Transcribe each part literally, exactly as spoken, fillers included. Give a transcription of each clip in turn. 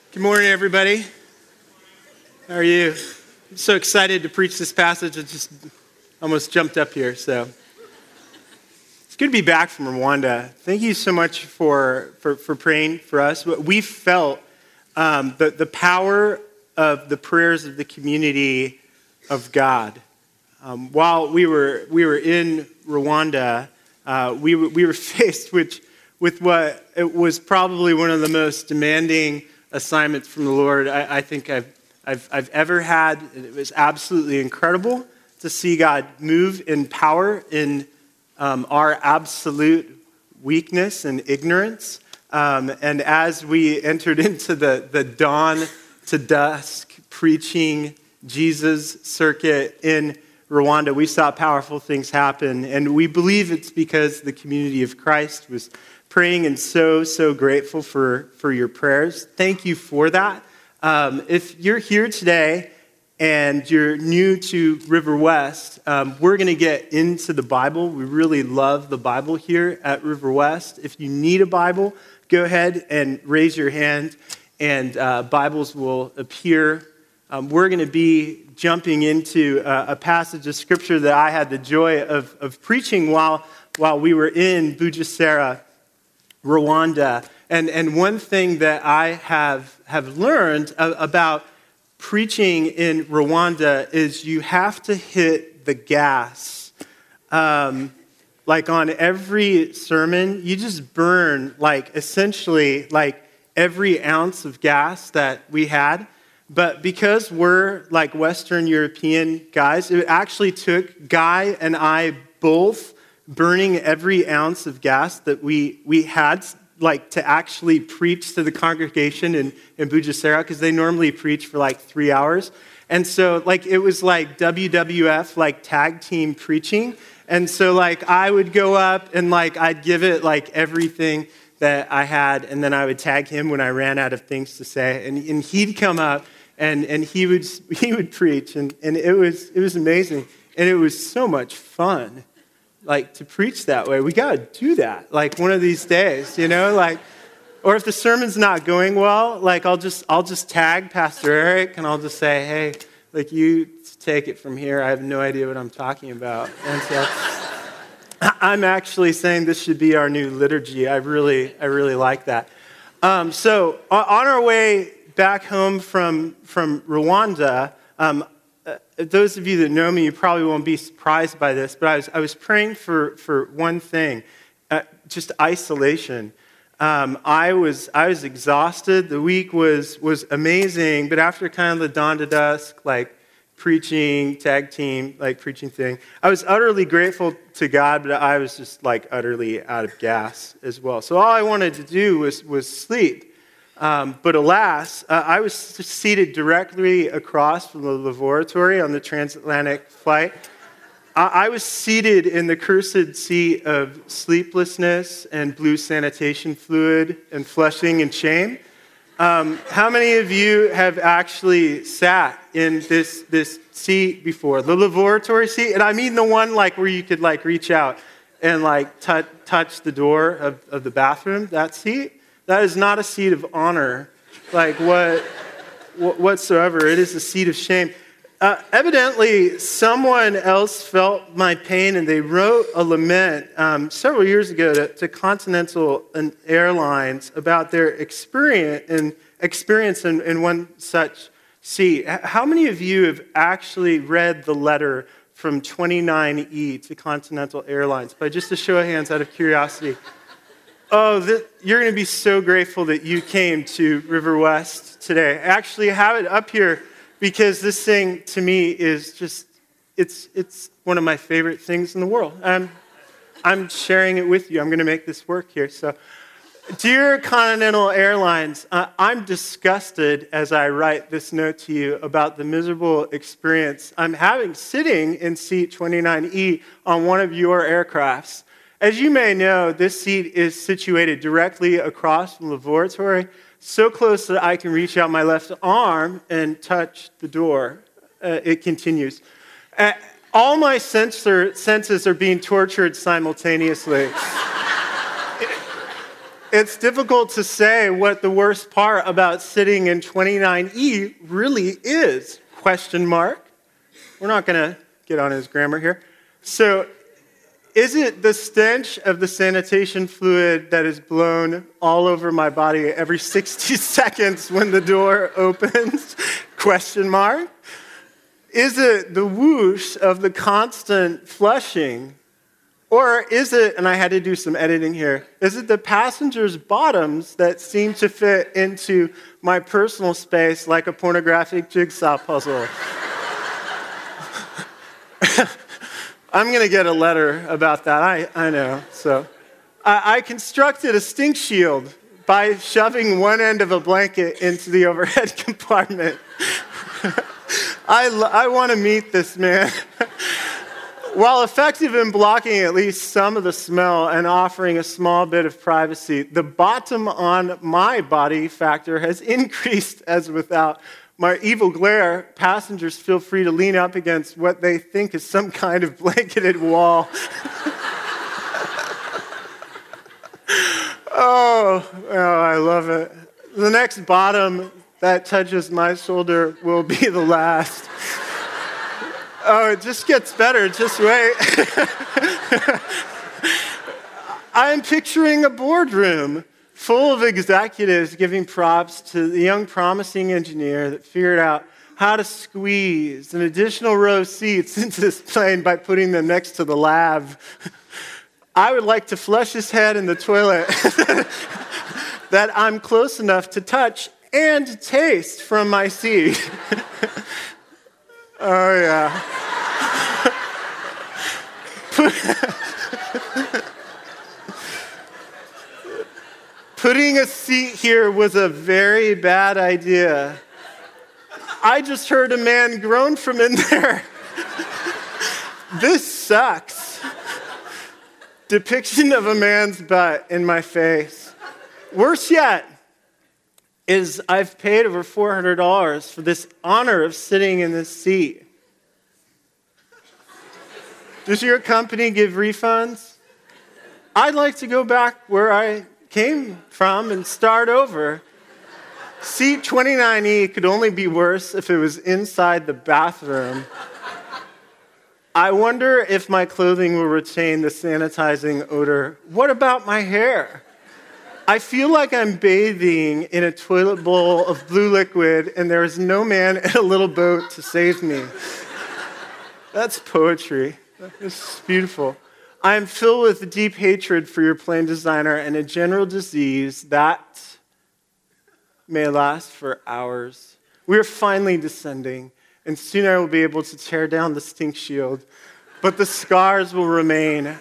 Good morning, everybody. How are you? I'm so excited to preach this passage. I just almost jumped up here. So it's good to be back from Rwanda. Thank you so much for for, for praying for us. We felt um, the the power of the prayers of the community of God. Um, while we were we were in Rwanda, uh, we were, we were faced with with what it was probably one of the most demanding assignments from the Lord I, I think I've, I've I've ever had. It was absolutely incredible to see God move in power in um, our absolute weakness and ignorance. Um, and as we entered into the, the dawn to dusk preaching Jesus circuit in Rwanda, we saw powerful things happen. And we believe it's because the community of Christ was praying and so, so grateful for, for your prayers. Thank you for that. Um, if you're here today and you're new to River West, um, we're going to get into the Bible. We really love the Bible here at River West. If you need a Bible, go ahead and raise your hand and uh, Bibles will appear. Um, we're going to be jumping into uh, a passage of Scripture that I had the joy of, of preaching while, while we were in Bugesera, Rwanda. And and one thing that I have have learned about preaching in Rwanda is you have to hit the gas. Um, like on every sermon, you just burn like essentially like every ounce of gas that we had. But because we're like Western European guys, it actually took Guy and I both burning every ounce of gas that we we had, like to actually preach to the congregation in, in Bugesera, because they normally preach for like three hours. And so like it was like W W F, like tag team preaching. And so like I would go up and like I'd give it like everything that I had, and then I would tag him when I ran out of things to say. And, and he'd come up and, and he would he would preach, and, and it was it was amazing. And it was so much fun. Like, to preach that way. We got to do that, like, one of these days, you know? Like, or if the sermon's not going well, like, I'll just I'll just tag Pastor Eric, and I'll just say, hey, like, you take it from here. I have no idea what I'm talking about. And so I'm actually saying this should be our new liturgy. I really, I really like that. Um, so on our way back home from, from Rwanda, um, Uh, those of you that know me, you probably won't be surprised by this, but I was I was praying for, for one thing, uh, just isolation. Um, I was I was exhausted. The week was was amazing, but after kind of the dawn to dusk, like preaching, tag team, like preaching thing, I was utterly grateful to God, but I was just like utterly out of gas as well. So all I wanted to do was was sleep. Um, but alas, uh, I was seated directly across from the laboratory on the transatlantic flight. I, I was seated in the cursed seat of sleeplessness and blue sanitation fluid and flushing and shame. Um, how many of you have actually sat in this this seat before? The laboratory seat? And I mean the one like where you could like reach out and like t- touch the door of, of the bathroom, that seat? That is not a seat of honor, like what, whatsoever. It is a seat of shame. Uh, evidently, someone else felt my pain, and they wrote a lament um, several years ago to, to Continental Airlines about their experience in, experience in, in one such seat. How many of you have actually read the letter from twenty-nine E to Continental Airlines? By just a show of hands, out of curiosity. Oh, this, you're going to be so grateful that you came to River West today. I actually have it up here because this thing to me is just, it's it's one of my favorite things in the world. I'm, I'm sharing it with you. I'm going to make this work here. So, dear Continental Airlines, uh, I'm disgusted as I write this note to you about the miserable experience I'm having sitting in seat twenty-nine E on one of your aircrafts. As you may know, this seat is situated directly across from the laboratory, so close that I can reach out my left arm and touch the door. Uh, it continues. Uh, all my sensor, senses are being tortured simultaneously. it's difficult to say what the worst part about sitting in twenty-nine E really is, question mark. We're not going to get on his grammar here. So, is it the stench of the sanitation fluid that is blown all over my body every sixty seconds when the door opens? Question mark. Is it the whoosh of the constant flushing? Or is it, and I had to do some editing here, is it the passengers' bottoms that seem to fit into my personal space like a pornographic jigsaw puzzle? I'm going to get a letter about that, I, I know. So I, I constructed a stink shield by shoving one end of a blanket into the overhead compartment. I, I want to meet this man. While effective in blocking at least some of the smell and offering a small bit of privacy, the bottom on my body factor has increased as without my evil glare. Passengers feel free to lean up against what they think is some kind of blanketed wall. oh, oh, I love it. The next bottom that touches my shoulder will be the last. Oh, it just gets better. Just wait. I'm picturing a boardroom full of executives giving props to the young promising engineer that figured out how to squeeze an additional row of seats into this plane by putting them next to the lab. I would like to flush his head in the toilet that I'm close enough to touch and taste from my seat. Oh, yeah. Putting a seat here was a very bad idea. I just heard a man groan from in there. This sucks. Depiction of a man's butt in my face. Worse yet is I've paid over four hundred dollars for this honor of sitting in this seat. Does your company give refunds? I'd like to go back where I came from and start over. Seat twenty-nine E could only be worse if it was inside the bathroom. I wonder if my clothing will retain the sanitizing odor. What about my hair? I feel like I'm bathing in a toilet bowl of blue liquid and there is no man in a little boat to save me. That's poetry. It's beautiful. I am filled with deep hatred for your plane designer and a general disease that may last for hours. We are finally descending, and soon I will be able to tear down the stink shield, but the scars will remain.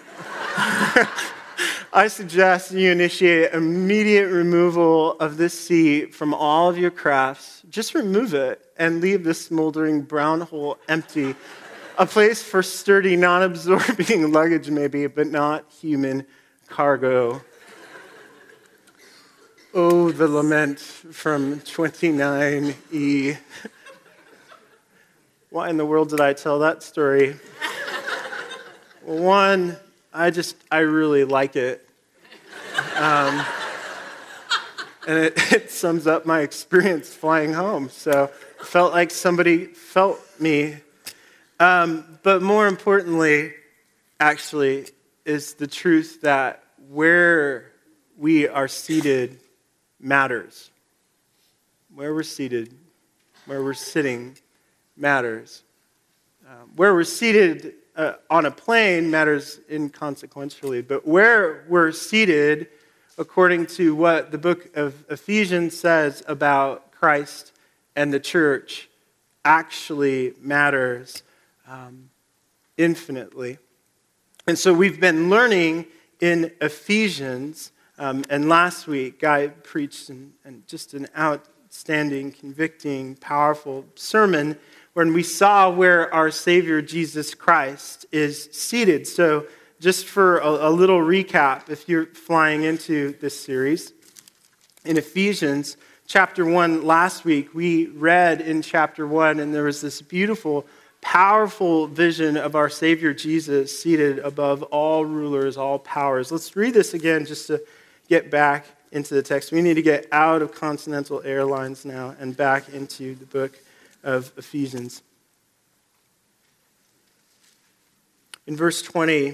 I suggest you initiate immediate removal of this seat from all of your crafts. Just remove it and leave this smoldering brown hole empty. A place for sturdy, non-absorbing luggage maybe, but not human cargo. Oh, the lament from twenty-nine E. Why in the world did I tell that story? Well, one, I just, I really like it. Um, and it, it sums up my experience flying home. So it felt like somebody felt me. Um, but more importantly, actually, is the truth that where we are seated matters. Where we're seated, where we're sitting matters. Um, where we're seated uh, on a plane matters inconsequentially, but where we're seated, according to what the book of Ephesians says about Christ and the church, actually matters um, infinitely. And so we've been learning in Ephesians, um, and last week Guy preached an, an, just an outstanding, convicting, powerful sermon when we saw where our Savior Jesus Christ is seated. So just for a, a little recap, if you're flying into this series, in Ephesians chapter one last week, we read in chapter one, and there was this beautiful, powerful vision of our Savior Jesus seated above all rulers, all powers. Let's read this again just to get back into the text. We need to get out of Continental Airlines now and back into the book of Ephesians. In verse twenty,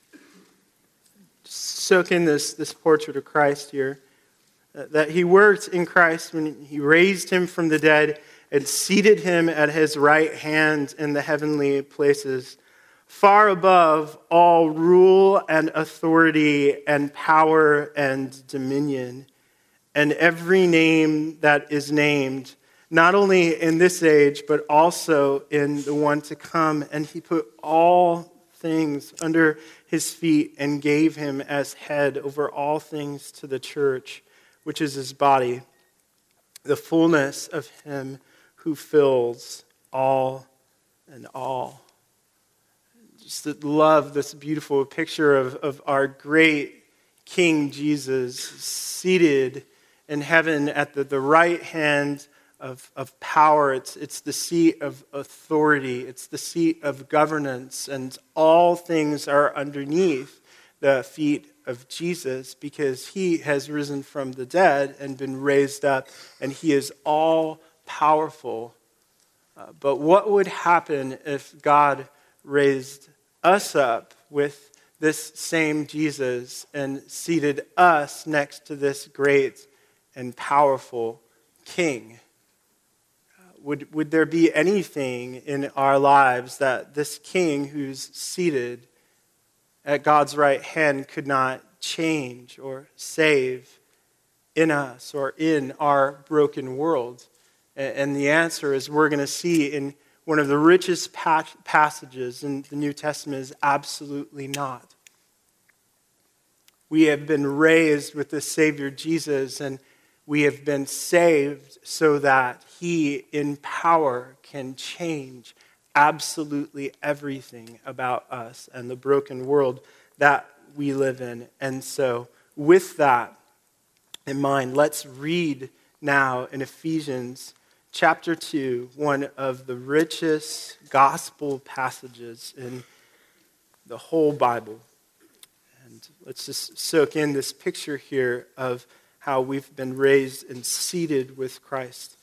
soak in this, this portrait of Christ here, that he worked in Christ when he raised him from the dead and seated him at his right hand in the heavenly places, far above all rule and authority and power and dominion, and every name that is named, not only in this age, but also in the one to come. And he put all things under his feet and gave him as head over all things to the church, which is his body, the fullness of him who fills all in all. Just love this beautiful picture of, of our great King Jesus seated in heaven at the, the right hand of, of power. It's, it's the seat of authority. It's the seat of governance. And all things are underneath the feet of Jesus because he has risen from the dead and been raised up, and he is all powerful. Uh, but what would happen if God raised us up with this same Jesus and seated us next to this great and powerful King? Uh, would, would there be anything in our lives that this King who's seated at God's right hand could not change or save in us or in our broken world? And the answer, as we're going to see in one of the richest passages in the New Testament, is absolutely not. We have been raised with the Savior Jesus, and we have been saved so that he in power can change absolutely everything about us and the broken world that we live in. And so with that in mind, let's read now in Ephesians chapter two, one of the richest gospel passages in the whole Bible. And let's just soak in this picture here of how we've been raised and seated with Christ.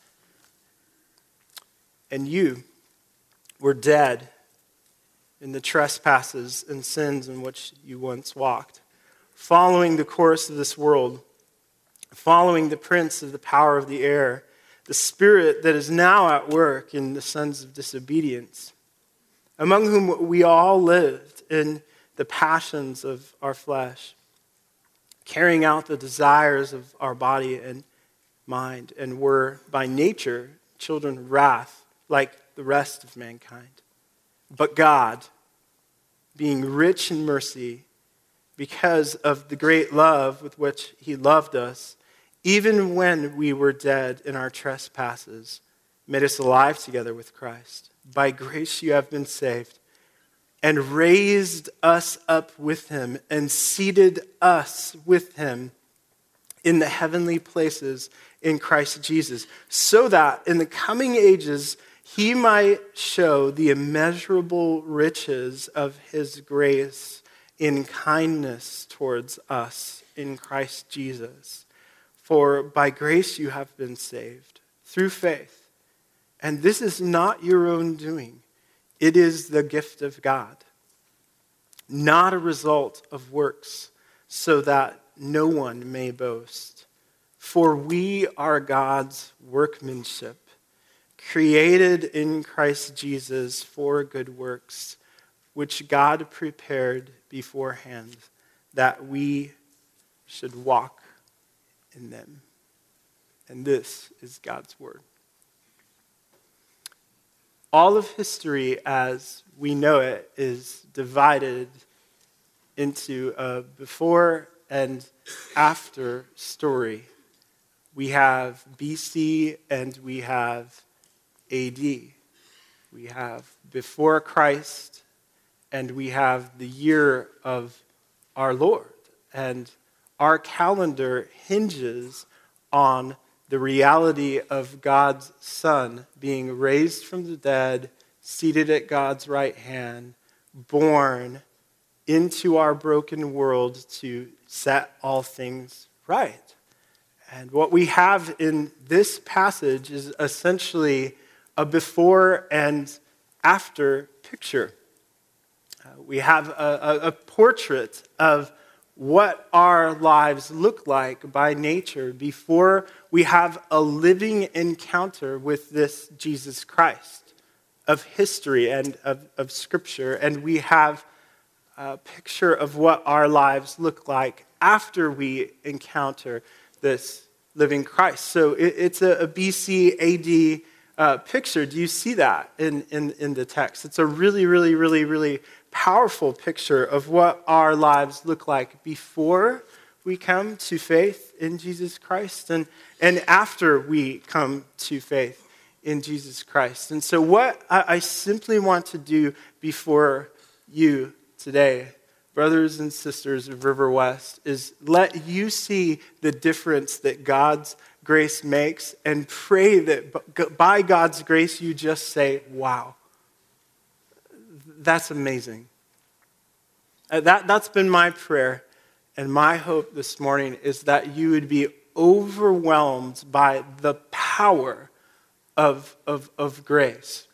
And you were dead in the trespasses and sins in which you once walked, following the course of this world, following the prince of the power of the air, the spirit that is now at work in the sons of disobedience, among whom we all lived in the passions of our flesh, carrying out the desires of our body and mind, and were by nature children of wrath like the rest of mankind. But God, being rich in mercy, because of the great love with which he loved us, even when we were dead in our trespasses, made us alive together with Christ. By grace you have been saved, and raised us up with him, and seated us with him in the heavenly places in Christ Jesus, so that in the coming ages he might show the immeasurable riches of his grace in kindness towards us in Christ Jesus. For by grace you have been saved, through faith. And this is not your own doing. It is the gift of God, not a result of works, so that no one may boast. For we are God's workmanship, created in Christ Jesus for good works, which God prepared beforehand that we should walk in them. And this is God's word. All of history as we know it is divided into a before and after story. We have B C and we have A D. We have before Christ and we have the year of our Lord. And our calendar hinges on the reality of God's Son being raised from the dead, seated at God's right hand, born into our broken world to set all things right. And what we have in this passage is essentially a before and after picture. Uh, we have a, a, a portrait of what our lives look like by nature before we have a living encounter with this Jesus Christ of history and of, of Scripture. And we have a picture of what our lives look like after we encounter this living Christ. So it, it's a, a B C A D uh, picture. Do you see that in, in, in the text? It's a really, really, really, really powerful picture of what our lives look like before we come to faith in Jesus Christ and, and after we come to faith in Jesus Christ. And so what I, I simply want to do before you today, brothers and sisters of River West, is let you see the difference that God's grace makes and pray that by God's grace you just say, wow, that's amazing. Uh, that, that's been my prayer, and my hope this morning is that you would be overwhelmed by the power of, of, of grace.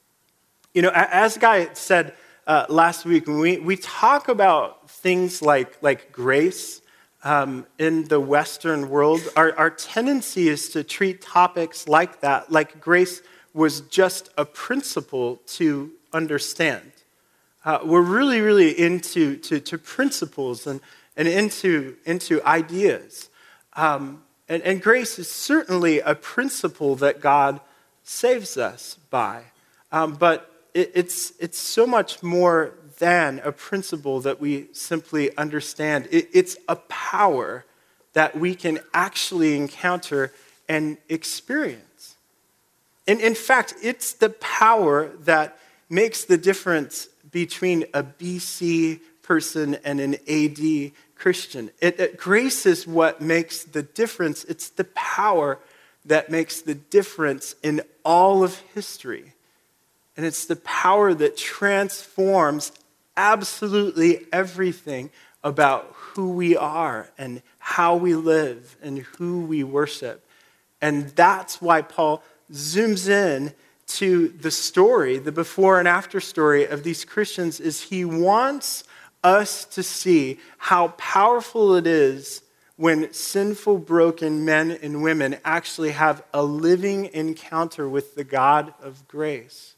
You know, as Guy said uh, last week, when we, we talk about things like, like grace um, in the Western world, our, our tendency is to treat topics like that, like grace was just a principle to understand. Uh, we're really, really into to, to principles and, and into, into ideas. Um, and, and grace is certainly a principle that God saves us by. Um, but it, it's, it's so much more than a principle that we simply understand. It, it's a power that we can actually encounter and experience. And in fact, it's the power that makes the difference between a B C person and an A D Christian. It, it, grace is what makes the difference. It's the power that makes the difference in all of history. And it's the power that transforms absolutely everything about who we are and how we live and who we worship. And that's why Paul zooms in to the story, the before and after story of these Christians, is he wants us to see how powerful it is when sinful, broken men and women actually have a living encounter with the God of grace.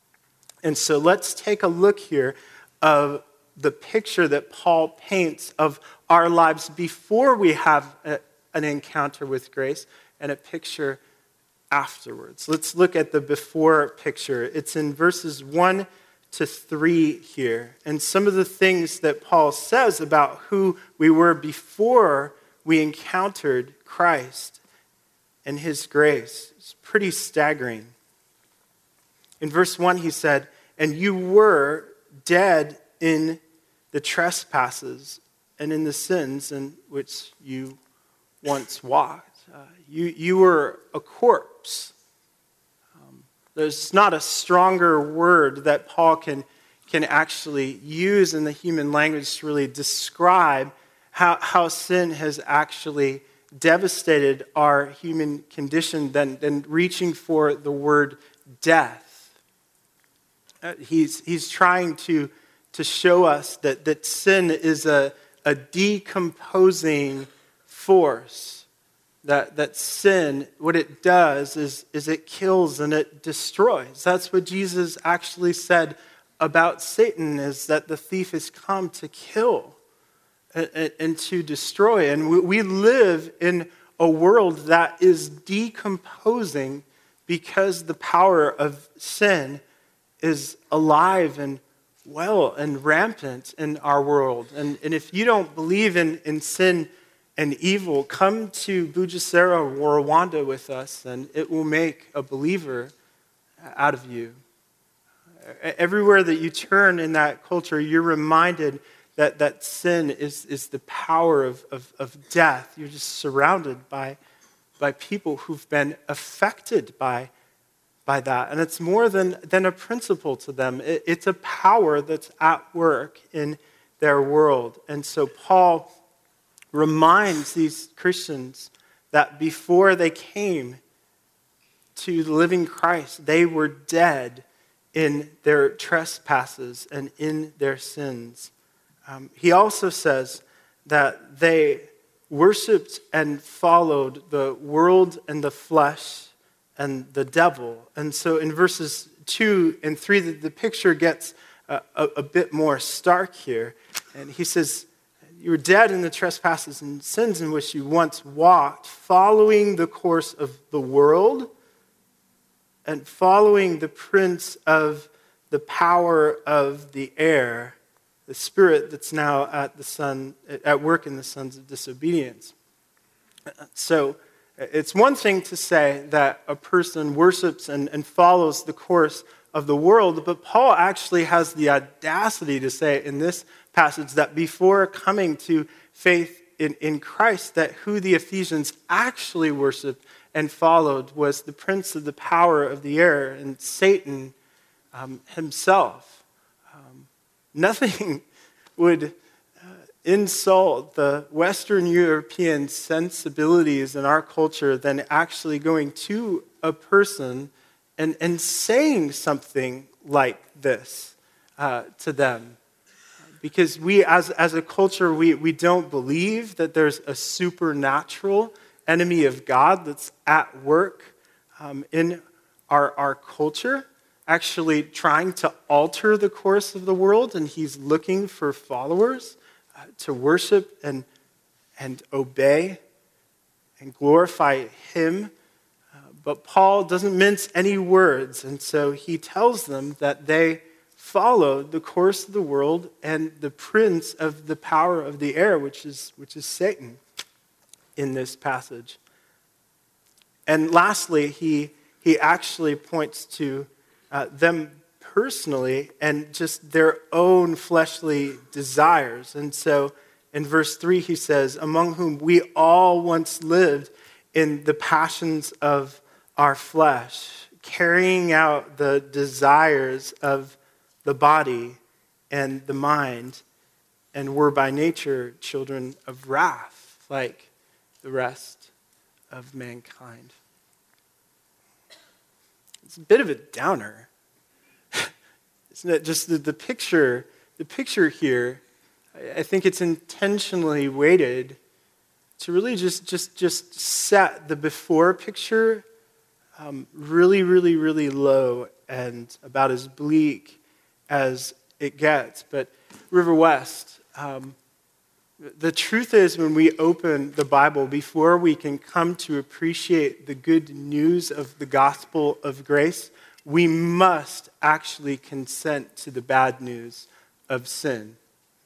And so let's take a look here of the picture that Paul paints of our lives before we have a, an encounter with grace and a picture afterwards. Let's look at the before picture. It's in verses one to three here. And some of the things that Paul says about who we were before we encountered Christ and his grace is pretty staggering. In verse one, he said, "And you were dead in the trespasses and in the sins in which you once walked." Uh, you, you were a corpse. Um, there's not a stronger word that Paul can, can actually use in the human language to really describe how, how sin has actually devastated our human condition than, than reaching for the word death. Uh, he's, he's trying to, to show us that, that sin is a, a decomposing force. That, that sin, what it does is, is it kills and it destroys. That's what Jesus actually said about Satan, is that the thief has come to kill and, and to destroy. And we, we live in a world that is decomposing because the power of sin is alive and well and rampant in our world. And, and if you don't believe in, in sin and evil, come to Bugesera or Rwanda with us, and it will make a believer out of you. Everywhere that you turn in that culture, you're reminded that, that sin is, is the power of, of, of death. You're just surrounded by, by people who've been affected by, by that. And it's more than, than a principle to them. It, it's a power that's at work in their world. And so Paul reminds these Christians that before they came to the living Christ, they were dead in their trespasses and in their sins. Um, he also says that they worshiped and followed the world and the flesh and the devil. And so in verses two and three, the, the picture gets a, a, a bit more stark here. And he says, you were dead in the trespasses and sins in which you once walked, following the course of the world and following the prince of the power of the air, the spirit that's now at the son at work in the sons of disobedience. So it's one thing to say that a person worships and, and follows the course of the world, but Paul actually has the audacity to say in this passage that before coming to faith in, in Christ, that who the Ephesians actually worshiped and followed was the prince of the power of the air, and Satan um, himself. Um, nothing would uh, insult the Western European sensibilities in our culture than actually going to a person and, and saying something like this uh, to them. Because we, as, as a culture, we, we don't believe that there's a supernatural enemy of God that's at work um, in our, our culture, actually trying to alter the course of the world, and he's looking for followers uh, to worship and, and obey and glorify him. Uh, but Paul doesn't mince any words, and so he tells them that they followed the course of the world and the prince of the power of the air, which is which is Satan, in this passage. And lastly, he he actually points to uh, them personally and just their own fleshly desires. And so in verse three, he says, among whom we all once lived in the passions of our flesh, carrying out the desires of the body and the mind, and were by nature children of wrath, like the rest of mankind. It's a bit of a downer. Isn't it? Just the, the picture, the picture here, I think it's intentionally weighted to really just, just, just set the before picture um, really, really, really low and about as bleak as it gets. But River West, um, the truth is when we open the Bible, before we can come to appreciate the good news of the gospel of grace, we must actually consent to the bad news of sin.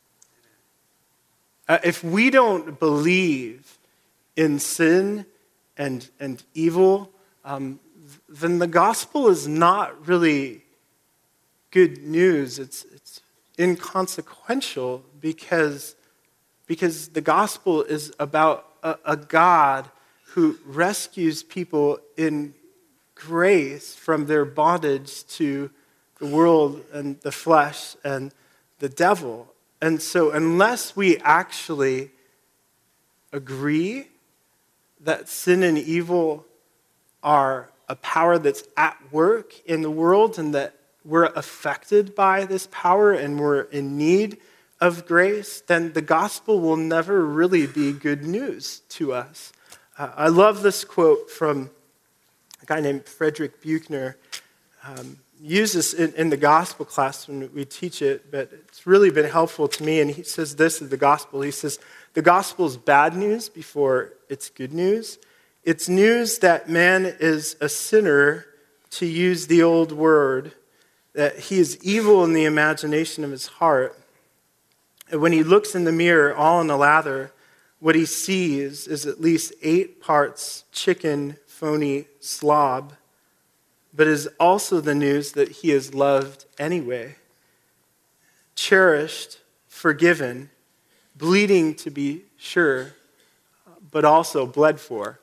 Uh, if we don't believe in sin and, and evil, um, then the gospel is not really good news. It's it's inconsequential because, because the gospel is about a, a God who rescues people in grace from their bondage to the world and the flesh and the devil. And so unless we actually agree that sin and evil are a power that's at work in the world and that we're affected by this power and we're in need of grace, then the gospel will never really be good news to us. Uh, I love this quote from a guy named Frederick Buechner. Um, use this in, in the gospel class when we teach it, but it's really been helpful to me. And he says this is the gospel. He says, the gospel is bad news before it's good news. It's news that man is a sinner, to use the old word, that he is evil in the imagination of his heart. And when he looks in the mirror, all in a lather, what he sees is at least eight parts chicken, phony slob, but is also the news that he is loved anyway, cherished, forgiven, bleeding to be sure, but also bled for.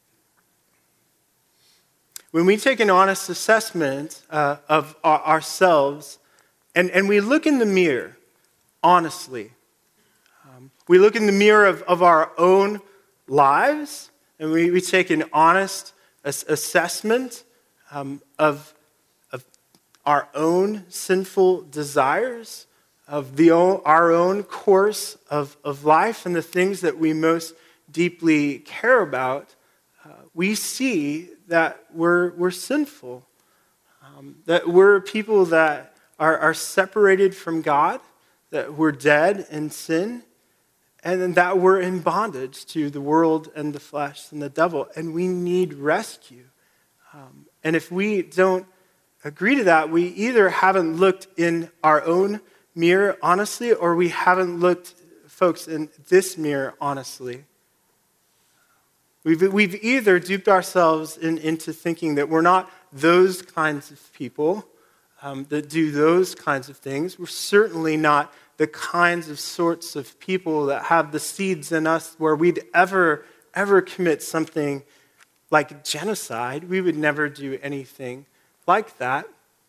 When we take an honest assessment uh, of our, ourselves and, and we look in the mirror, honestly, um, we look in the mirror of, of our own lives and we, we take an honest ass- assessment um, of, of our own sinful desires, of the own, our own course of, of life and the things that we most deeply care about, uh, we see that we're, we're sinful, um, that we're people that are, are separated from God, that we're dead in sin, and then that we're in bondage to the world and the flesh and the devil, and we need rescue. Um, and if we don't agree to that, we either haven't looked in our own mirror honestly, or we haven't looked, folks, in this mirror honestly. We've, we've either duped ourselves in, into thinking that we're not those kinds of people um, that do those kinds of things. We're certainly not the kinds of sorts of people that have the seeds in us where we'd ever, ever commit something like genocide. We would never do anything like that.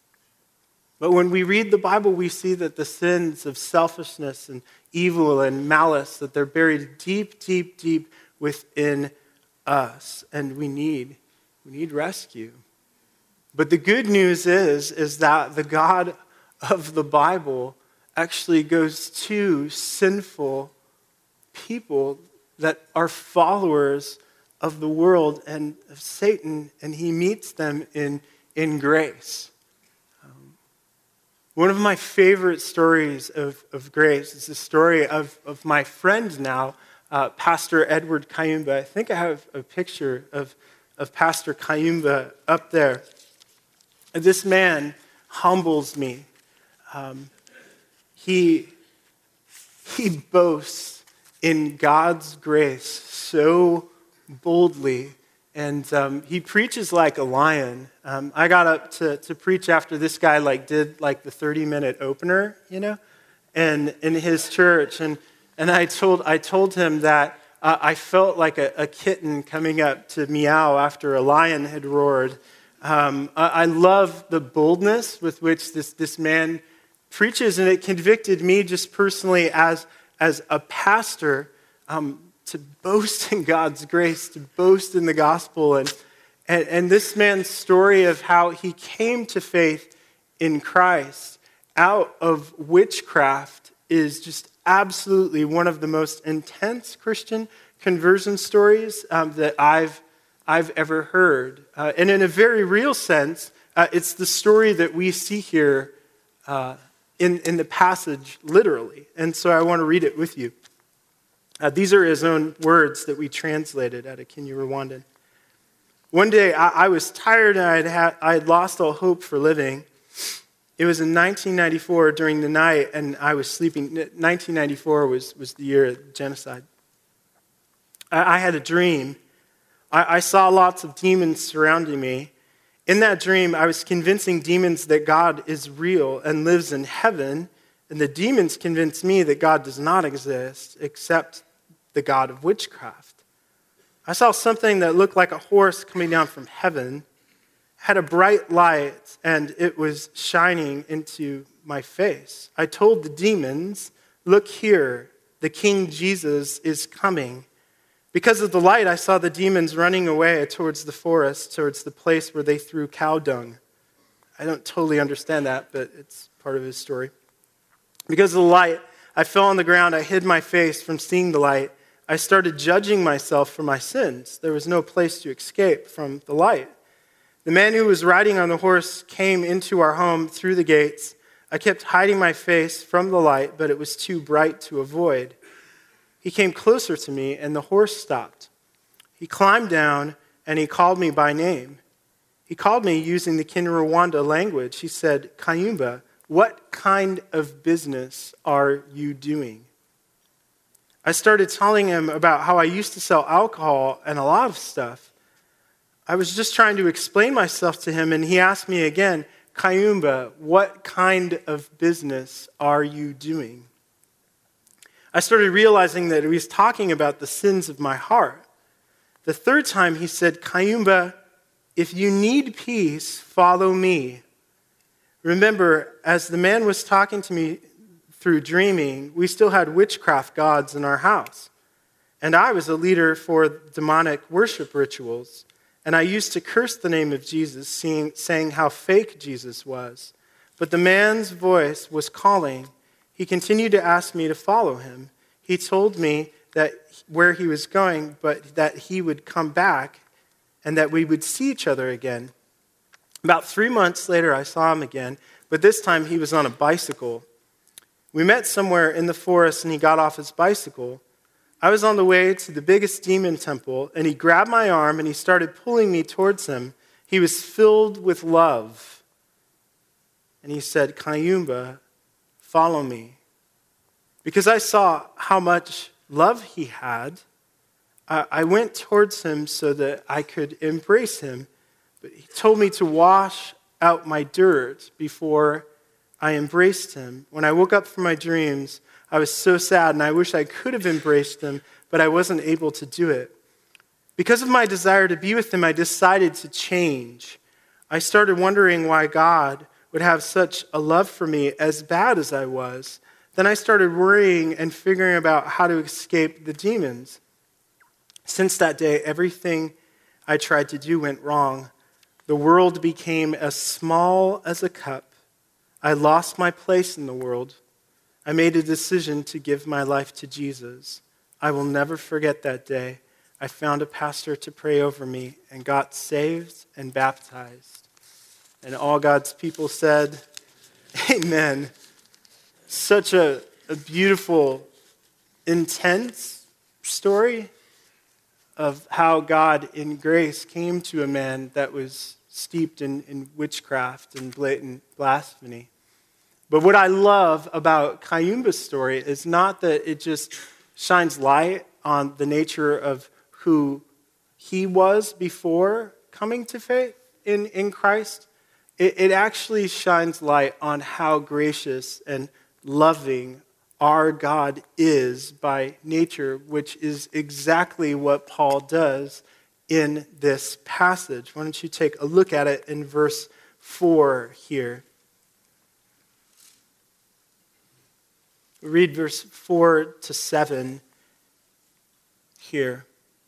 But when we read the Bible, we see that the sins of selfishness and evil and malice, that they're buried deep, deep, deep within us, and we need, we need rescue. But the good news is, is that the God of the Bible actually goes to sinful people that are followers of the world and of Satan, and he meets them in, in grace. Um, one of my favorite stories of, of grace is the story of, of my friend now, uh, Pastor Edward Kayumba. I think I have a picture of, of Pastor Kayumba up there. And this man humbles me. Um, he, he boasts in God's grace so boldly, and um, he preaches like a lion. Um, I got up to, to preach after this guy like did like the thirty-minute opener, you know, and in his church, and and I told I told him that uh, I felt like a, a kitten coming up to meow after a lion had roared. Um, I, I love the boldness with which this this man preaches, and it convicted me just personally as as a pastor. Um, to boast in God's grace, to boast in the gospel. And, and, and this man's story of how he came to faith in Christ out of witchcraft is just absolutely one of the most intense Christian conversion stories um, that I've, I've ever heard. Uh, and in a very real sense, uh, it's the story that we see here uh, in, in the passage literally. And so I want to read it with you. Uh, these are his own words that we translated out of Kinyarwanda. One day, I, I was tired and I had, had, I had lost all hope for living. It was in nineteen ninety-four during the night, and I was sleeping. nineteen ninety-four was, was the year of the genocide. I, I had a dream. I, I saw lots of demons surrounding me. In that dream, I was convincing demons that God is real and lives in heaven, and the demons convinced me that God does not exist except the God of witchcraft. I saw something that looked like a horse coming down from heaven, had a bright light, and it was shining into my face. I told the demons, "Look here, the King Jesus is coming." Because of the light, I saw the demons running away towards the forest, towards the place where they threw cow dung. I don't totally understand that, but it's part of his story. Because of the light, I fell on the ground. I hid my face from seeing the light. I started judging myself for my sins. There was no place to escape from the light. The man who was riding on the horse came into our home through the gates. I kept hiding my face from the light, but it was too bright to avoid. He came closer to me, and the horse stopped. He climbed down, and he called me by name. He called me using the Kinyarwanda language. He said, "Kayumba, what kind of business are you doing?" I started telling him about how I used to sell alcohol and a lot of stuff. I was just trying to explain myself to him, and he asked me again, "Kayumba, what kind of business are you doing?" I started realizing that he was talking about the sins of my heart. The third time he said, "Kayumba, if you need peace, follow me." Remember, as the man was talking to me through dreaming, we still had witchcraft gods in our house. And I was a leader for demonic worship rituals. And I used to curse the name of Jesus, seeing, saying how fake Jesus was. But the man's voice was calling. He continued to ask me to follow him. He told me that where he was going, but that he would come back and that we would see each other again. About three months later, I saw him again, but this time he was on a bicycle. We met somewhere in the forest, and he got off his bicycle. I was on the way to the biggest demon temple, and he grabbed my arm, and he started pulling me towards him. He was filled with love. And he said, "Kayumba, follow me." Because I saw how much love he had, I went towards him so that I could embrace him. But he told me to wash out my dirt before I embraced him. When I woke up from my dreams, I was so sad, and I wish I could have embraced him, but I wasn't able to do it. Because of my desire to be with him, I decided to change. I started wondering why God would have such a love for me as bad as I was. Then I started worrying and figuring about how to escape the demons. Since that day, everything I tried to do went wrong. The world became as small as a cup. I lost my place in the world. I made a decision to give my life to Jesus. I will never forget that day. I found a pastor to pray over me and got saved and baptized. And all God's people said, amen. Such a, a beautiful, intense story of how God in grace came to a man that was steeped in, in witchcraft and blatant blasphemy. But what I love about Kayumba's story is not that it just shines light on the nature of who he was before coming to faith in, in Christ. It, it actually shines light on how gracious and loving our God is by nature, which is exactly what Paul does in this passage. Why don't you take a look at it in verse four here. Read verse four to seven here.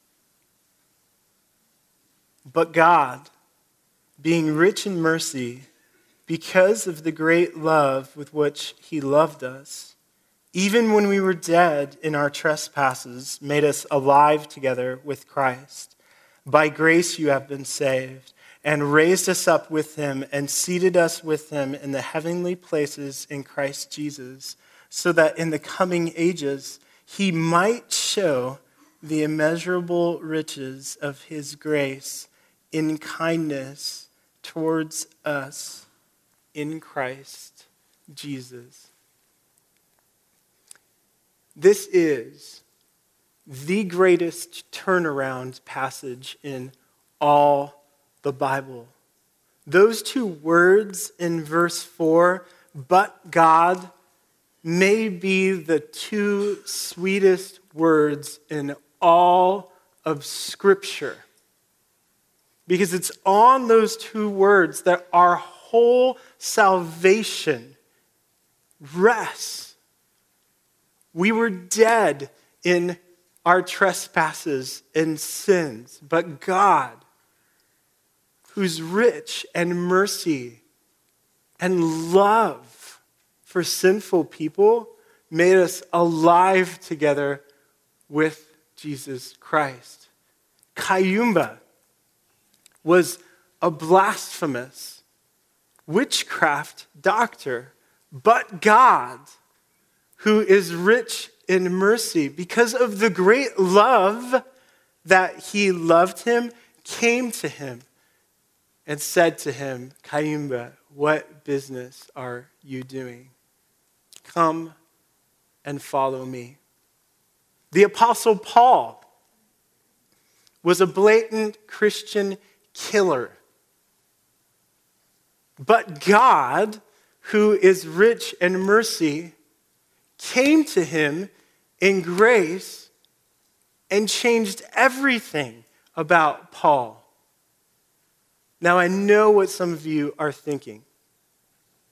But God, being rich in mercy, because of the great love with which he loved us, even when we were dead in our trespasses, made us alive together with Christ. By grace you have been saved, and raised us up with him, and seated us with him in the heavenly places in Christ Jesus, so that in the coming ages he might show the immeasurable riches of his grace in kindness towards us in Christ Jesus. This is the greatest turnaround passage in all the Bible. Those two words in verse four, but God, may be the two sweetest words in all of Scripture. Because it's on those two words that our whole salvation rests. We were dead in our trespasses and sins, but God, who's rich in mercy and love for sinful people, made us alive together with Jesus Christ. Kayumba was a blasphemous witchcraft doctor, but God, who is rich in mercy, because of the great love that he loved him, came to him and said to him, Kayumba, what business are you doing? Come and follow me. The Apostle Paul was a blatant Christian killer. But God, who is rich in mercy, came to him in grace and changed everything about Paul. Now, I know what some of you are thinking.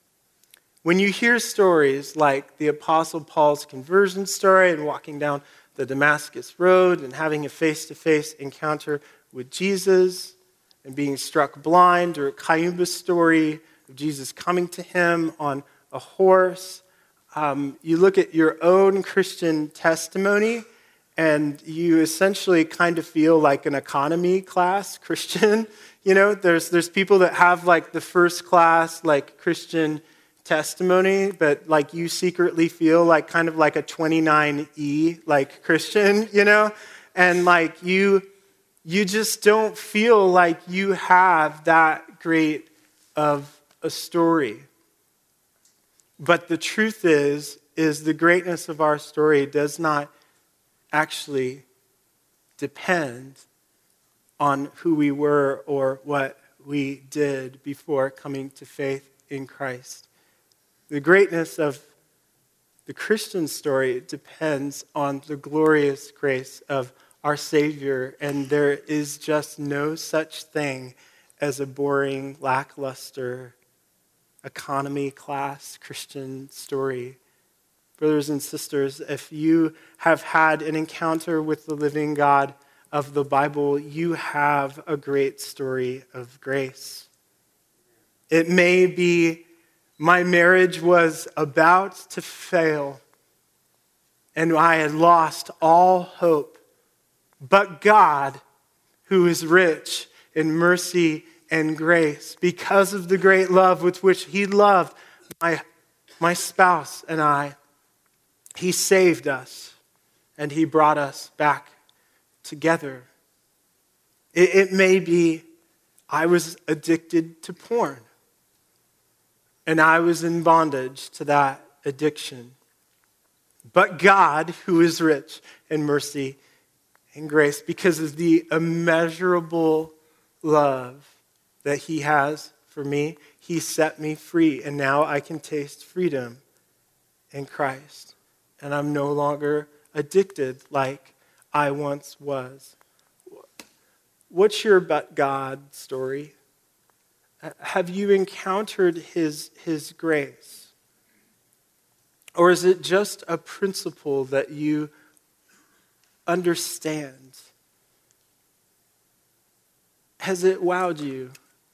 When you hear stories like the Apostle Paul's conversion story and walking down the Damascus Road and having a face-to-face encounter with Jesus and being struck blind, or Caiaphas' story of Jesus coming to him on a horse. Um, you look at your own Christian testimony and you essentially kind of feel like an economy class Christian. You know, there's there's people that have like the first class like Christian testimony, but like you secretly feel like kind of like a twenty-nine E like Christian, you know? And like you you just don't feel like you have that great of a story. But the truth is, is the greatness of our story does not actually depend on who we were or what we did before coming to faith in Christ. The greatness of the Christian story depends on the glorious grace of our Savior, and there is just no such thing as a boring, lackluster, economy class Christian story. Brothers and sisters, if you have had an encounter with the living God of the Bible, you have a great story of grace. It may be my marriage was about to fail and I had lost all hope, but God, who is rich in mercy and grace, because of the great love with which he loved my, my spouse and I, he saved us and he brought us back together. It, it may be I was addicted to porn and I was in bondage to that addiction. But God, who is rich in mercy and grace, because of the immeasurable love that he has for me, he set me free. And now I can taste freedom in Christ. And I'm no longer addicted like I once was. What's your but God story? Have you encountered his, his grace? Or is it just a principle that you understand? Has it wowed you?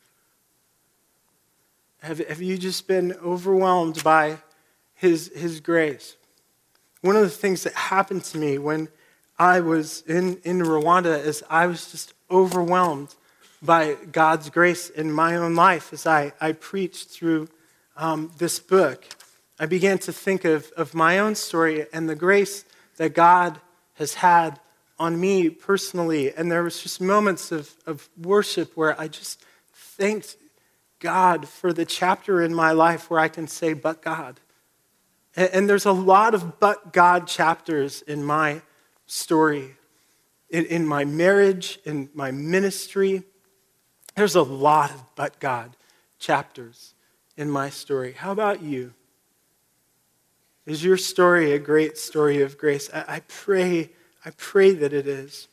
Have, have you just been overwhelmed by his, his grace? One of the things that happened to me when I was in, in Rwanda is I was just overwhelmed by God's grace in my own life as I, I preached through um, this book. I began to think of, of my own story and the grace that God has had on me personally. And there was just moments of, of worship where I just thanked God for the chapter in my life where I can say, but God. And, and there's a lot of but God chapters in my story. In, in my marriage, in my ministry, there's a lot of but God chapters in my story. How about you? Is your story a great story of grace? I, I pray, I pray that it is.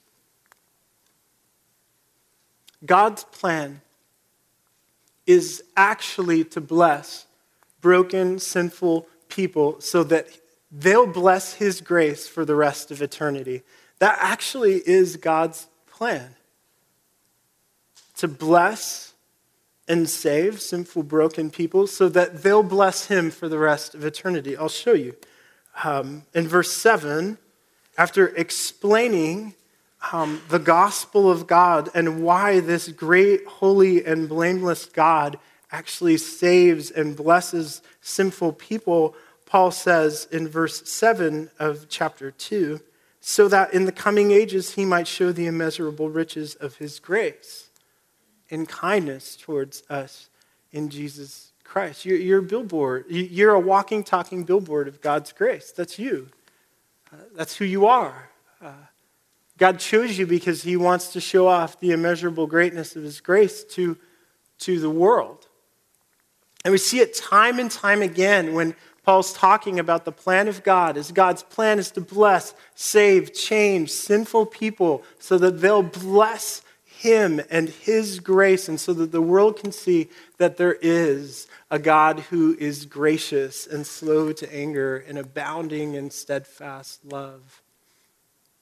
God's plan is actually to bless broken, sinful people so that they'll bless his grace for the rest of eternity. That actually is God's plan. To bless and save sinful, broken people so that they'll bless him for the rest of eternity. I'll show you. Um, in verse seven, after explaining um, the gospel of God and why this great, holy, and blameless God actually saves and blesses sinful people, Paul says in verse seven of chapter two, so that in the coming ages he might show the immeasurable riches of his grace and kindness towards us in Jesus Christ. You're, you're a billboard. You're a walking, talking billboard of God's grace. That's you. Uh, that's who you are. Uh, God chose you because he wants to show off the immeasurable greatness of his grace to, to the world. And we see it time and time again when Paul's talking about the plan of God. As God's plan is to bless, save, change sinful people so that they'll bless him and his grace, and so that the world can see that there is a God who is gracious and slow to anger and abounding in steadfast love.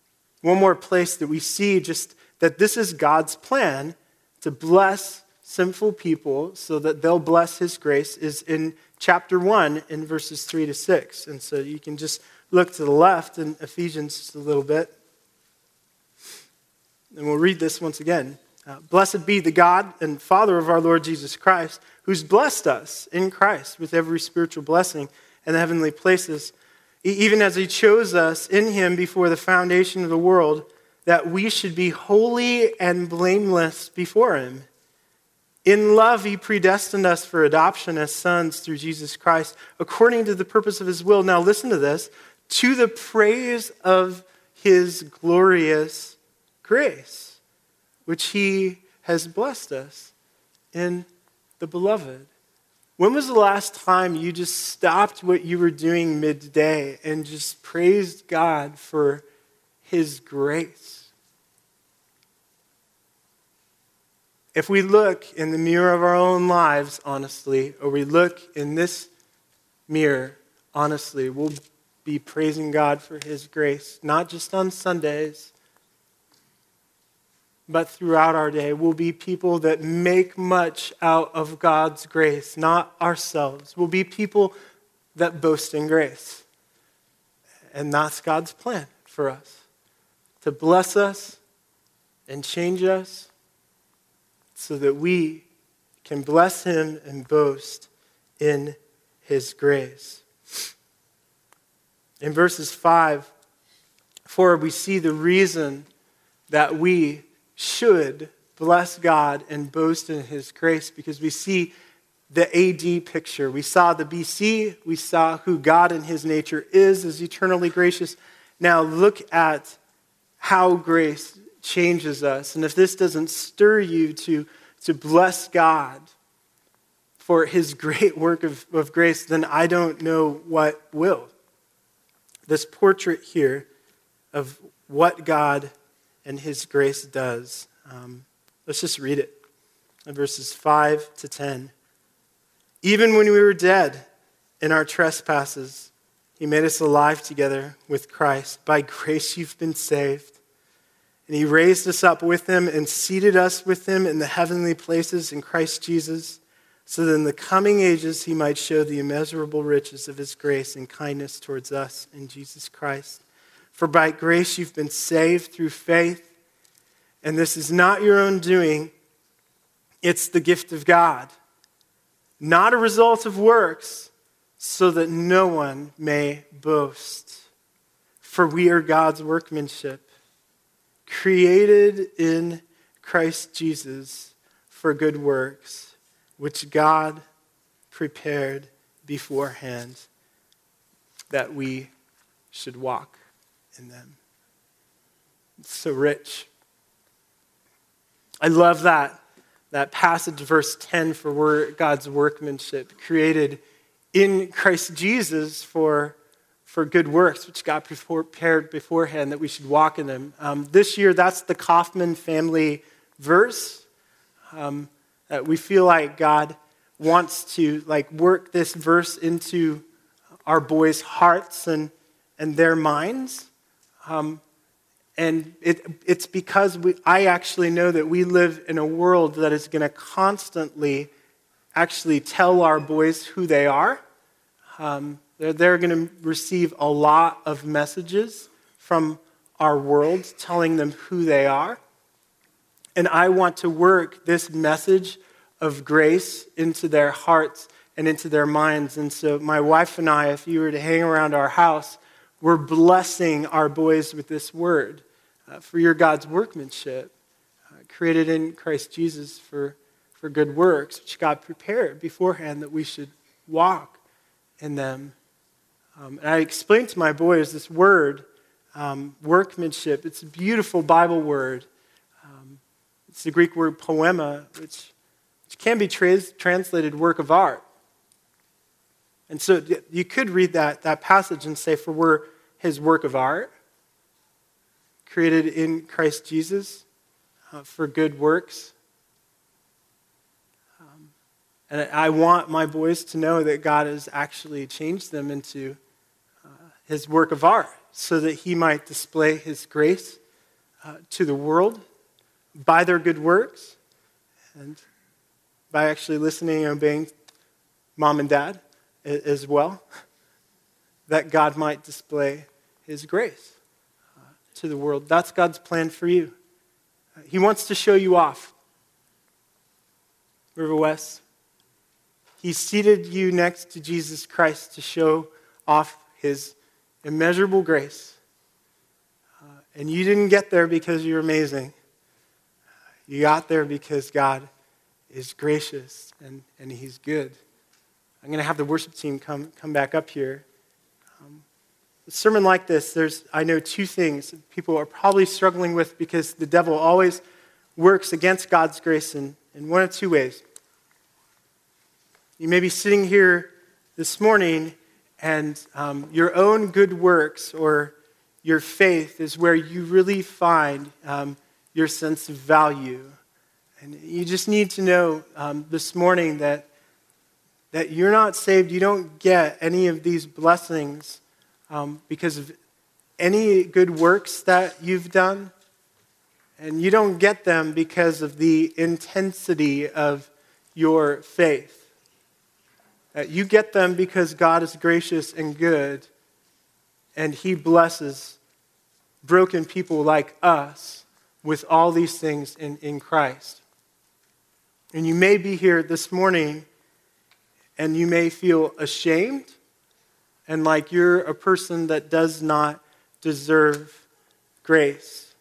One more place that we see just that this is God's plan to bless sinful people so that they'll bless his grace is in chapter one in verses three to six. And so you can just look to the left in Ephesians just a little bit. And we'll read this once again. Uh, Blessed be the God and Father of our Lord Jesus Christ, who's blessed us in Christ with every spiritual blessing in the heavenly places, even as he chose us in him before the foundation of the world, that we should be holy and blameless before him. In love, he predestined us for adoption as sons through Jesus Christ, according to the purpose of his will. Now listen to this. To the praise of his glorious grace, which he has blessed us in the beloved. When was the last time you just stopped what you were doing midday and just praised God for his grace? If we look in the mirror of our own lives, honestly, or we look in this mirror, honestly, we'll be praising God for his grace, not just on Sundays, but throughout our day. We'll be people that make much out of God's grace, not ourselves. We'll be people that boast in grace. And that's God's plan for us, to bless us and change us so that we can bless him and boast in his grace. In verses five, four, we see the reason that we should bless God and boast in his grace, because we see the A D picture. We saw the B C. We saw who God in his nature is, is eternally gracious. Now look at how grace changes us. And if this doesn't stir you to, to bless God for his great work of, of grace, then I don't know what will. This portrait here of what God and his grace does. Um, let's just read it. In verses five to ten. Even when we were dead in our trespasses, he made us alive together with Christ. By grace you've been saved. And he raised us up with him and seated us with him in the heavenly places in Christ Jesus, so that in the coming ages he might show the immeasurable riches of his grace and kindness towards us in Jesus Christ. For by grace you've been saved through faith, and this is not your own doing, it's the gift of God, not a result of works, so that no one may boast. For we are God's workmanship, created in Christ Jesus for good works, which God prepared beforehand that we should walk in them. It's so rich. I love that, that passage, verse ten, for we're God's workmanship, created in Christ Jesus for, for good works, which God prepared beforehand that we should walk in them. Um, this year, that's the Kaufman family verse. Um, that we feel like God wants to like work this verse into our boys' hearts and, and their minds. Um, and it, it's because we, I actually know that we live in a world that is going to constantly actually tell our boys who they are. Um, they're they're going to receive a lot of messages from our world telling them who they are. And I want to work this message of grace into their hearts and into their minds. And so my wife and I, if you were to hang around our house, we're blessing our boys with this word. Uh, for your God's workmanship, uh, created in Christ Jesus for, for good works, which God prepared beforehand that we should walk in them. Um, and I explained to my boys this word, um, workmanship. It's a beautiful Bible word. Um, it's the Greek word poema, which, which can be trans- translated work of art. And so you could read that, that passage and say, for we're his work of art, created in Christ Jesus uh, for good works. Um, and I want my boys to know that God has actually changed them into uh, his work of art so that he might display his grace uh, to the world by their good works and by actually listening and obeying mom and dad as well, that God might display his grace uh, to the world. That's God's plan for you. Uh, he wants to show you off. River West, he seated you next to Jesus Christ to show off his immeasurable grace. Uh, and you didn't get there because you're amazing. You got there because God is gracious and, and he's good. I'm going to have the worship team come, come back up here. Um, a sermon like this, there's, I know, two things people are probably struggling with because the devil always works against God's grace in, in one of two ways. You may be sitting here this morning and um, your own good works or your faith is where you really find um, your sense of value. And you just need to know um, this morning that, that you're not saved. You don't get any of these blessings um, because of any good works that you've done. And you don't get them because of the intensity of your faith. Uh, you get them because God is gracious and good, and he blesses broken people like us with all these things in, in Christ. And you may be here this morning and you may feel ashamed and like you're a person that does not deserve grace.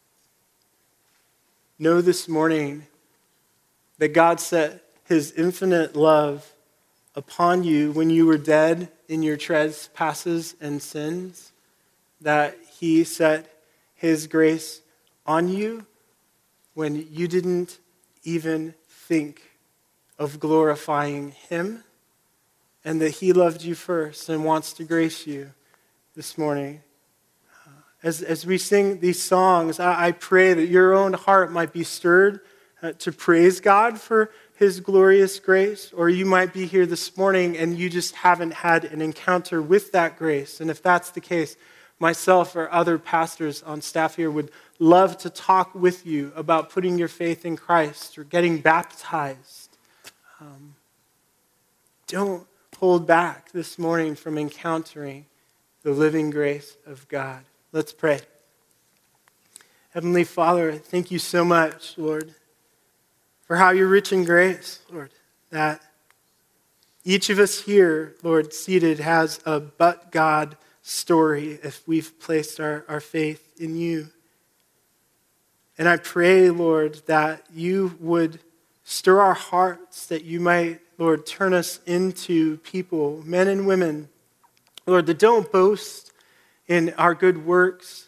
Know this morning that God set his infinite love upon you when you were dead in your trespasses and sins, that he set his grace on you when you didn't even think of glorifying him, and that he loved you first and wants to grace you this morning. As, as we sing these songs, I, I pray that your own heart might be stirred uh, to praise God for his glorious grace, or you might be here this morning and you just haven't had an encounter with that grace. And if that's the case, myself or other pastors on staff here would love to talk with you about putting your faith in Christ or getting baptized. Um, don't hold back this morning from encountering the living grace of God. Let's pray. Heavenly Father, thank you so much, Lord, for how you're rich in grace, Lord, that each of us here, Lord, seated has a but God story if we've placed our, our faith in you. And I pray, Lord, that you would stir our hearts, that you might, Lord, turn us into people, men and women, Lord, that don't boast in our good works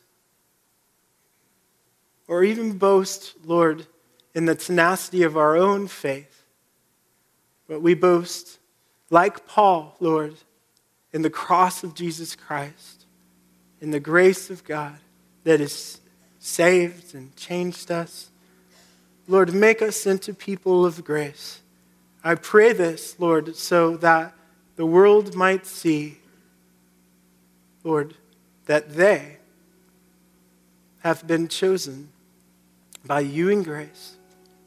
or even boast, Lord, in the tenacity of our own faith, but we boast, like Paul, Lord, in the cross of Jesus Christ, in the grace of God that has saved and changed us. Lord, make us into people of grace. I pray this, Lord, so that the world might see, Lord, that they have been chosen by you in grace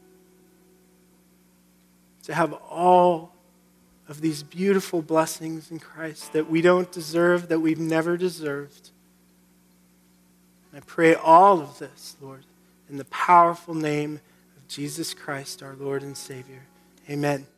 to have all of these beautiful blessings in Christ that we don't deserve, that we've never deserved. I pray all of this, Lord, in the powerful name of Jesus Christ, our Lord and Savior. Amen.